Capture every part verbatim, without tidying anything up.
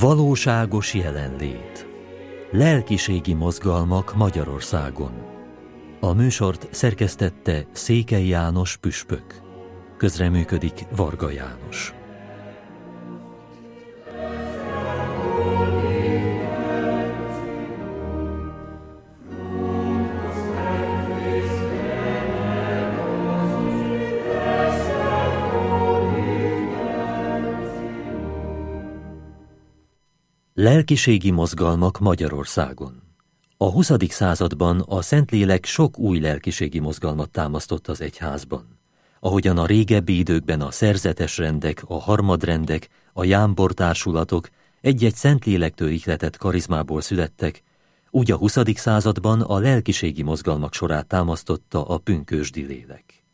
Valóságos jelenlét. Lelkiségi mozgalmak Magyarországon. A műsort szerkesztette Székely János püspök. Közreműködik Varga János. Lelkiségi mozgalmak Magyarországon. A huszadik században a Szentlélek sok új lelkiségi mozgalmat támasztott az egyházban. Ahogyan a régebbi időkben a szerzetes rendek, a harmadrendek, a jámbor társulatok egy-egy Szentlélektől ihletett karizmából születtek, úgy a huszadik században a lelkiségi mozgalmak sorát támasztotta a pünkösdi lélek.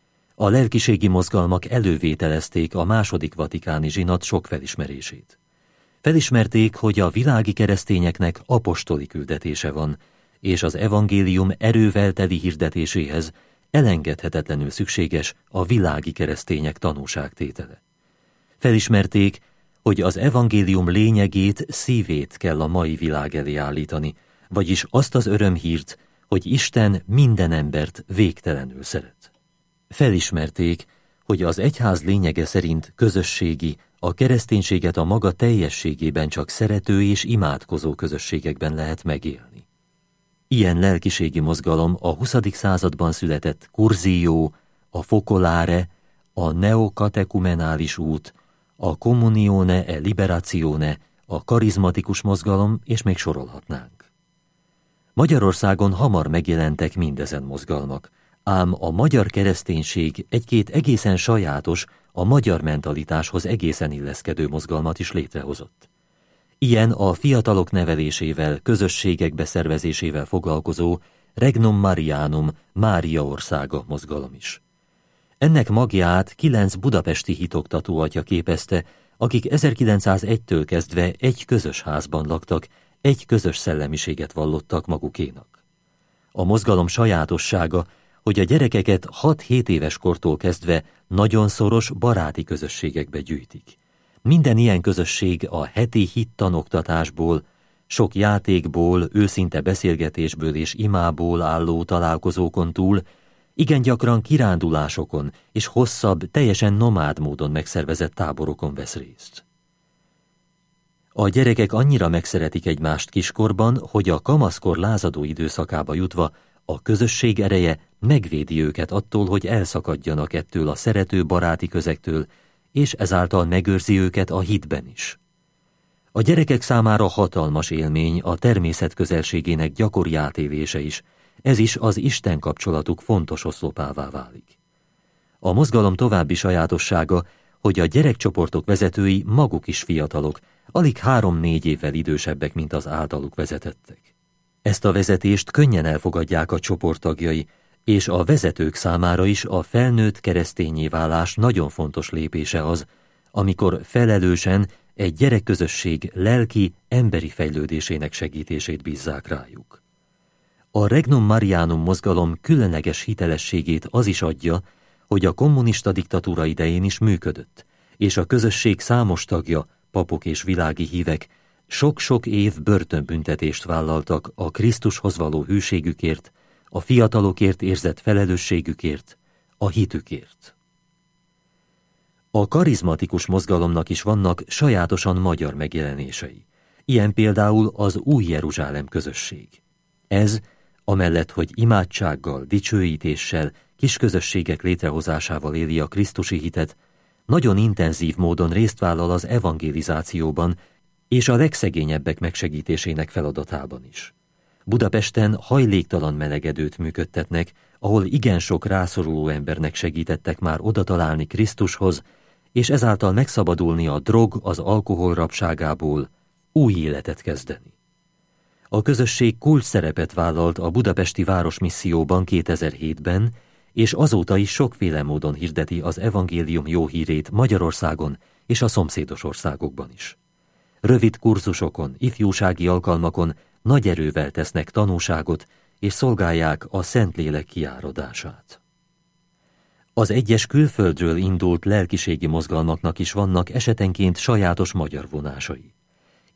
A lelkiségi mozgalmak elővételezték a második vatikáni zsinat sok felismerését. Felismerték, hogy a világi keresztényeknek apostoli küldetése van, és az evangélium erővel teli hirdetéséhez elengedhetetlenül szükséges a világi keresztények tanúságtétele. Felismerték, hogy az evangélium lényegét, szívét kell a mai világ elé állítani, vagyis azt az örömhírt, hogy Isten minden embert végtelenül szeret. Felismerték, hogy az egyház lényege szerint közösségi, a kereszténységet a maga teljességében csak szerető és imádkozó közösségekben lehet megélni. Ilyen lelkiségi mozgalom a huszadik században született Curzió, a Focolare, a neokatekumenális út, a Communione e Liberazione, a karizmatikus mozgalom, és még sorolhatnánk. Magyarországon hamar megjelentek mindezen mozgalmak, ám a magyar kereszténység egy-két egészen sajátos, a magyar mentalitáshoz egészen illeszkedő mozgalmat is létrehozott. Ilyen a fiatalok nevelésével, közösségek beszervezésével foglalkozó Regnum Marianum, Mária országa mozgalom is. Ennek magját kilenc budapesti hitoktató atya képezte, akik ezerkilencszázegytől kezdve egy közös házban laktak, egy közös szellemiséget vallottak magukénak. A mozgalom sajátossága, hogy a gyerekeket hat-hét éves kortól kezdve nagyon szoros baráti közösségekbe gyűjtik. Minden ilyen közösség a heti hittanoktatásból, sok játékból, őszinte beszélgetésből és imából álló találkozókon túl igen gyakran kirándulásokon és hosszabb, teljesen nomád módon megszervezett táborokon vesz részt. A gyerekek annyira megszeretik egymást kiskorban, hogy a kamaszkor lázadó időszakába jutva a közösség ereje megvédi őket attól, hogy elszakadjanak ettől a szerető baráti közegtől, és ezáltal megőrzi őket a hitben is. A gyerekek számára hatalmas élmény a természet közelségének gyakori átélése is, ez is az Isten kapcsolatuk fontos oszlopává válik. A mozgalom további sajátossága, hogy a gyerekcsoportok vezetői maguk is fiatalok, alig három-négy évvel idősebbek, mint az általuk vezetettek. Ezt a vezetést könnyen elfogadják a csoporttagjai, és a vezetők számára is a felnőtt keresztényé válás nagyon fontos lépése az, amikor felelősen egy gyerekközösség lelki, emberi fejlődésének segítését bízzák rájuk. A Regnum Marianum mozgalom különleges hitelességét az is adja, hogy a kommunista diktatúra idején is működött, és a közösség számos tagja, papok és világi hívek, sok-sok év börtönbüntetést vállaltak a Krisztushoz való hűségükért, a fiatalokért érzett felelősségükért, a hitükért. A karizmatikus mozgalomnak is vannak sajátosan magyar megjelenései. Ilyen például az Új Jeruzsálem közösség. Ez, amellett, hogy imádsággal, dicsőítéssel, kisközösségek létrehozásával éli a krisztusi hitet, nagyon intenzív módon részt vállal az evangelizációban és a legszegényebbek megsegítésének feladatában is. Budapesten hajléktalan melegedőt működtetnek, ahol igen sok rászoruló embernek segítettek már oda találni Krisztushoz, és ezáltal megszabadulni a drog, az alkohol rabságából, új életet kezdeni. A közösség kulcs szerepet vállalt a budapesti városmisszióban kétezer-hétben, és azóta is sokféle módon hirdeti az evangélium jó hírét Magyarországon és a szomszédos országokban is. Rövid kurzusokon, ifjúsági alkalmakon nagy erővel tesznek tanúságot, és szolgálják a Szentlélek kiáradását. Az egyes külföldről indult lelkiségi mozgalmaknak is vannak esetenként sajátos magyar vonásai.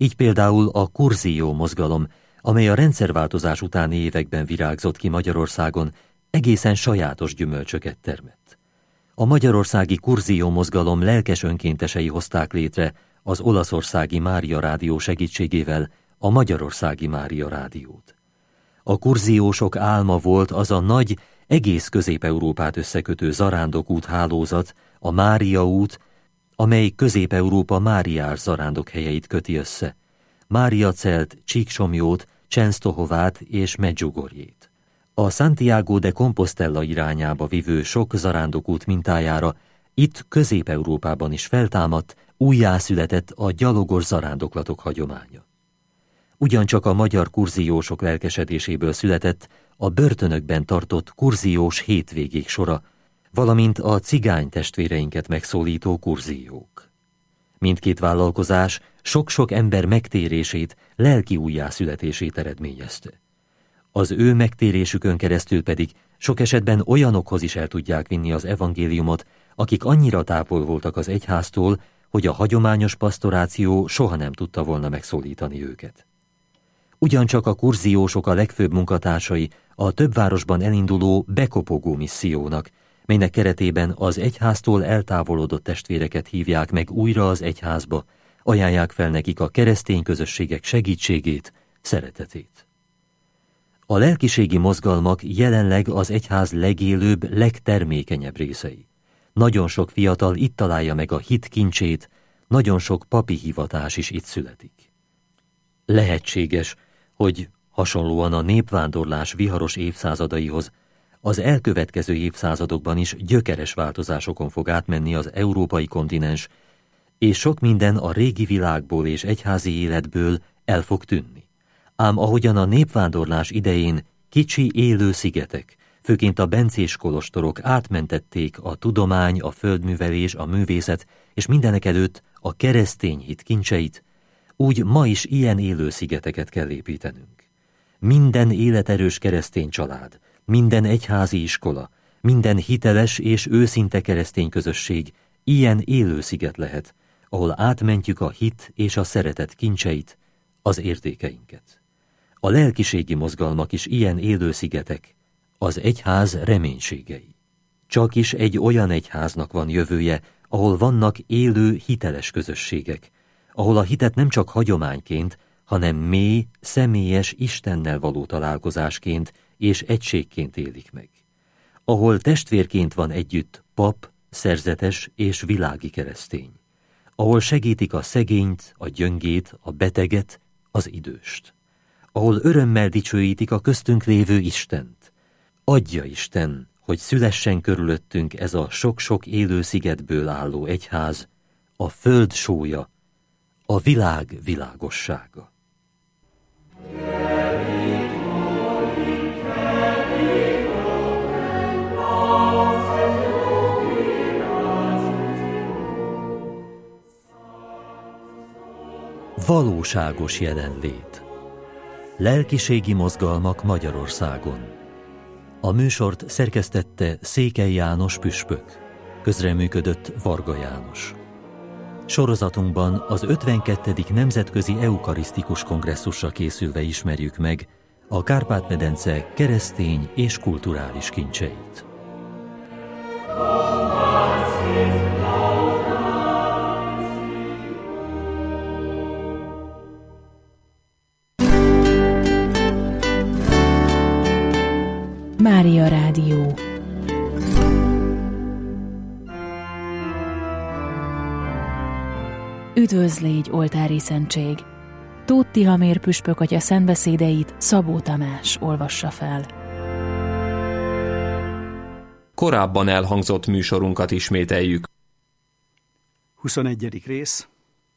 Így például a kurzió mozgalom, amely a rendszerváltozás utáni években virágzott ki Magyarországon, egészen sajátos gyümölcsöket termett. A magyarországi kurzió mozgalom lelkes önkéntesei hozták létre az olaszországi Mária Rádió segítségével a Magyarországi Mária Rádiót. A kurziósok álma volt az a nagy, egész Közép-Európát összekötő zarándokút hálózat, a Mária út, amely Közép-Európa máriás zarándok helyeit köti össze, Máriacelt, Csíksomjót, Csensztohovát és Medjugorjét. A Santiago de Compostela irányába vivő sok zarándokút mintájára itt Közép-Európában is feltámadt, újjászületett a gyalogos zarándoklatok hagyománya. Ugyancsak a magyar kurziósok lelkesedéséből született a börtönökben tartott kurziós hétvégék sora, valamint a cigány testvéreinket megszólító kurziók. Mindkét vállalkozás sok-sok ember megtérését, lelki újjászületését eredményezte. Az ő megtérésükön keresztül pedig sok esetben olyanokhoz is el tudják vinni az evangéliumot, akik annyira távol voltak az egyháztól, hogy a hagyományos pasztoráció soha nem tudta volna megszólítani őket. Ugyancsak a kurziósok a legfőbb munkatársai a több városban elinduló bekopogó missziónak, melynek keretében az egyháztól eltávolodott testvéreket hívják meg újra az egyházba, ajánlják fel nekik a keresztény közösségek segítségét, szeretetét. A lelkiségi mozgalmak jelenleg az egyház legélőbb, legtermékenyebb részei. Nagyon sok fiatal itt találja meg a hit kincsét, nagyon sok papi hivatás is itt születik. Lehetséges, hogy hasonlóan a népvándorlás viharos évszázadaihoz az elkövetkező évszázadokban is gyökeres változásokon fog átmenni az európai kontinens, és sok minden a régi világból és egyházi életből el fog tűnni. Ám ahogyan a népvándorlás idején kicsi élő szigetek, főként a bencés kolostorok átmentették a tudomány, a földművelés, a művészet és mindenekelőtt a keresztény hit kincseit, úgy ma is ilyen élő szigeteket kell építenünk. Minden életerős keresztény család, minden egyházi iskola, minden hiteles és őszinte keresztény közösség ilyen élő sziget lehet, ahol átmentjük a hit és a szeretet kincseit, az értékeinket. A lelkiségi mozgalmak is ilyen élő szigetek, az egyház reménységei. Csak is egy olyan egyháznak van jövője, ahol vannak élő, hiteles közösségek, ahol a hitet nem csak hagyományként, hanem mély, személyes Istennel való találkozásként és egységként élik meg. Ahol testvérként van együtt pap, szerzetes és világi keresztény. Ahol segítik a szegényt, a gyöngét, a beteget, az időst. Ahol örömmel dicsőítik a köztünk lévő Istent. Adja Isten, hogy szülessen körülöttünk ez a sok-sok élő szigetből álló egyház, a föld sója, a világ világossága. Valóságos jelenlét. Lelkiségi mozgalmak Magyarországon. A műsort szerkesztette Székely János püspök. Közreműködött Varga János. Sorozatunkban az ötvenkettedik Nemzetközi Eukarisztikus Kongresszusra készülve ismerjük meg a Kárpát-medence keresztény és kulturális kincseit. Mária Rádió. Üdvözlégy, oltári szentség! Tóth Tihamér püspök atya szentbeszédeit Szabó Tamás olvassa fel. Korábban elhangzott műsorunkat ismételjük. huszonegyedik rész.